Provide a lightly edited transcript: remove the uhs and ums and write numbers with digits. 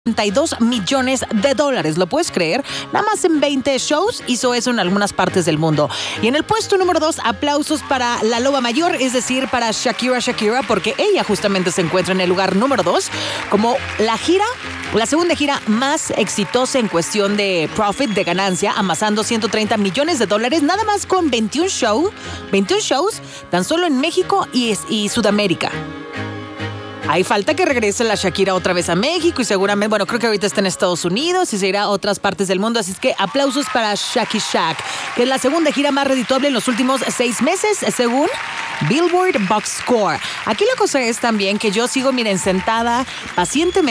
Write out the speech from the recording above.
$32 millones. ¿Lo puedes creer? Nada más en 20 shows hizo eso en algunas partes del mundo. Y en el puesto número 2, aplausos para la loba mayor, es decir, para Shakira, porque ella justamente se encuentra en el lugar número 2 como la segunda gira más exitosa en cuestión de profit, de ganancia, amasando $130 millones, nada más con 21 shows, tan solo en México y Sudamérica. Hay falta que regrese la Shakira otra vez a México y seguramente, bueno, creo que ahorita está en Estados Unidos y se irá a otras partes del mundo. Así es que aplausos para Shaki Shack, que es la segunda gira más redituable en los últimos 6 meses, según Billboard Box Score. Aquí la cosa es también que yo sigo, miren, sentada pacientemente